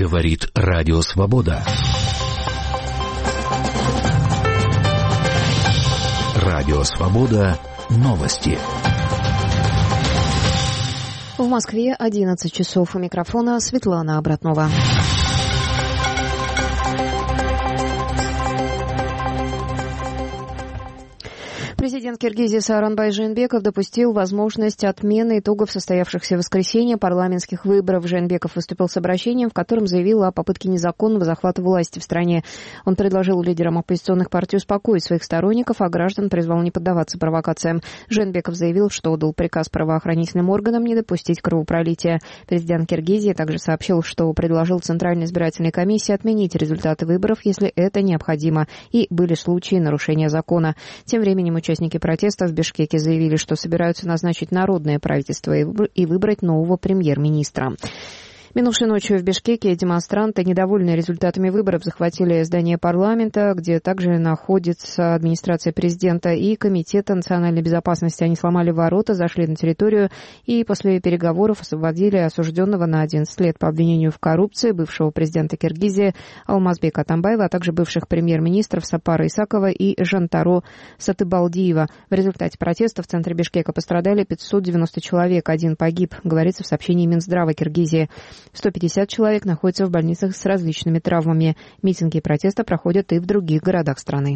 Говорит Радио Свобода. Радио Свобода. Новости. В Москве 11 часов. У микрофона Светлана Обратнова. Президент Киргизии Сооронбай Жээнбеков допустил возможность отмены итогов состоявшихся в воскресенье парламентских выборов. Жээнбеков выступил с обращением, в котором заявил о попытке незаконного захвата власти в стране. Он предложил лидерам оппозиционных партий успокоить своих сторонников, а граждан призвал не поддаваться провокациям. Жээнбеков заявил, что отдал приказ правоохранительным органам не допустить кровопролития. Президент Киргизии также сообщил, что предложил Центральной избирательной комиссии отменить результаты выборов, если это необходимо, и были случаи нарушения закона. Тем временем участники протеста в Бишкеке заявили, что собираются назначить народное правительство и выбрать нового премьер-министра. Минувшей ночью в Бишкеке демонстранты, недовольные результатами выборов, захватили здание парламента, где также находится администрация президента и Комитета национальной безопасности. Они сломали ворота, зашли на территорию и после переговоров освободили осужденного на 11 лет по обвинению в коррупции бывшего президента Киргизии Алмазбека Атамбаева, а также бывших премьер-министров Сапара Исакова и Жантаро Сатыбалдиева. В результате протеста в центре Бишкека пострадали 590 человек, один погиб, говорится в сообщении Минздрава Киргизии. 150 человек находятся в больницах с различными травмами. Митинги и протесты проходят и в других городах страны.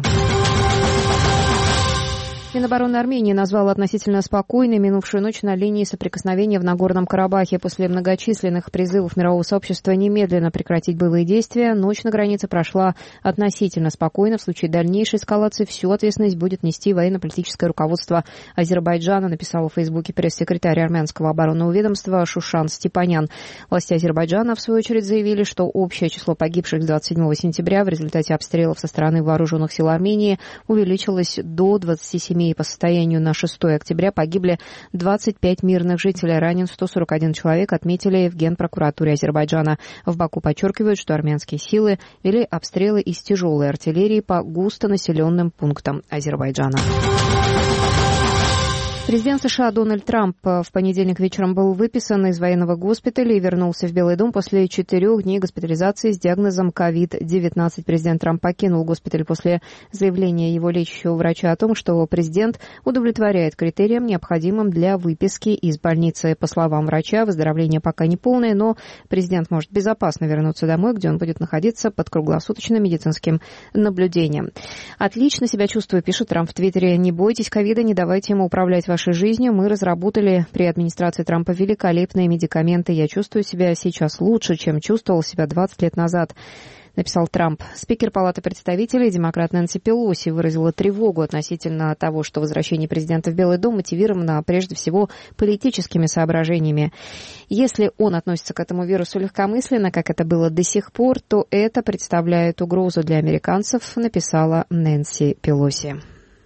Минобороны Армении назвала относительно спокойной минувшую ночь на линии соприкосновения в Нагорном Карабахе. После многочисленных призывов мирового сообщества немедленно прекратить боевые действия, ночь на границе прошла относительно спокойно. В случае дальнейшей эскалации всю ответственность будет нести военно-политическое руководство Азербайджана, написал в Фейсбуке пресс-секретарь армянского оборонного ведомства Шушан Степанян. Власти Азербайджана, в свою очередь, заявили, что общее число погибших с 27 сентября в результате обстрелов со стороны вооруженных сил Армении увеличилось до 27. И по состоянию на 6 октября погибли 25 мирных жителей, ранен 141 человек, отметили в Генпрокуратуре Азербайджана. В Баку подчеркивают, что армянские силы вели обстрелы из тяжелой артиллерии по густонаселенным пунктам Азербайджана. Президент США Дональд Трамп в понедельник вечером был выписан из военного госпиталя и вернулся в Белый дом после 4 дней госпитализации с диагнозом COVID-19. Президент Трамп покинул госпиталь после заявления его лечащего врача о том, что президент удовлетворяет критериям, необходимым для выписки из больницы. По словам врача, выздоровление пока не полное, но президент может безопасно вернуться домой, где он будет находиться под круглосуточным медицинским наблюдением. «Отлично себя чувствую», пишет Трамп в Твиттере. «Не бойтесь ковида, не давайте ему управлять вашей жизнью. Мы разработали при администрации Трампа великолепные медикаменты. Я чувствую себя сейчас лучше, чем чувствовал себя 20 лет назад», написал Трамп. Спикер Палаты представителей, демократ Нэнси Пелоси, выразила тревогу относительно того, что возвращение президента в Белый дом мотивировано прежде всего политическими соображениями. Если он относится к этому вирусу легкомысленно, как это было до сих пор, то это представляет угрозу для американцев, написала Нэнси Пелоси.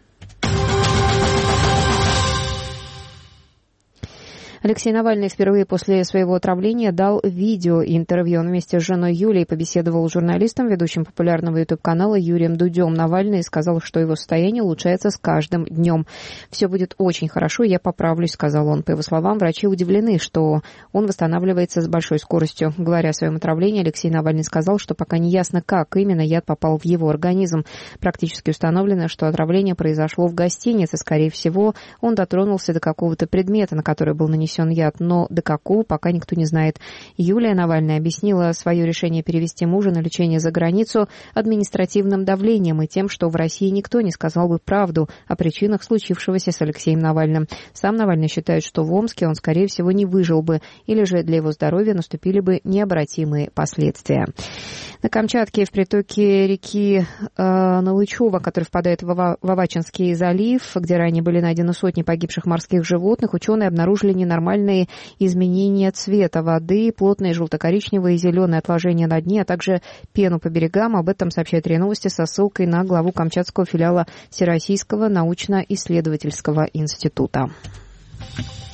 Алексей Навальный впервые после своего отравления дал видеоинтервью. Он вместе с женой Юлией побеседовал с журналистом, ведущим популярного YouTube-канала Юрием Дудем. Навальный сказал, что его состояние улучшается с каждым днем. «Все будет очень хорошо, я поправлюсь», — сказал он. По его словам, врачи удивлены, что он восстанавливается с большой скоростью. Говоря о своем отравлении, Алексей Навальный сказал, что пока не ясно, как именно яд попал в его организм. Практически установлено, что отравление произошло в гостинице. Скорее всего, он дотронулся до какого-то предмета, на который был нанесен яд, но до какого пока никто не знает. Юлия Навальная объяснила свое решение перевести мужа на лечение за границу административным давлением и тем, что в России никто не сказал бы правду о причинах случившегося с Алексеем Навальным. Сам Навальный считает, что в Омске он, скорее всего, не выжил бы, или же для его здоровья наступили бы необратимые последствия. На Камчатке в притоке реки Налычева, который впадает в Авачинский залив, где ранее были найдены сотни погибших морских животных, ученые обнаружили ненормальные изменения цвета воды, плотные желто-коричневые и зеленые отложения на дне, а также пену по берегам. Об этом сообщает РИА Новости со ссылкой на главу Камчатского филиала Всероссийского научно-исследовательского института.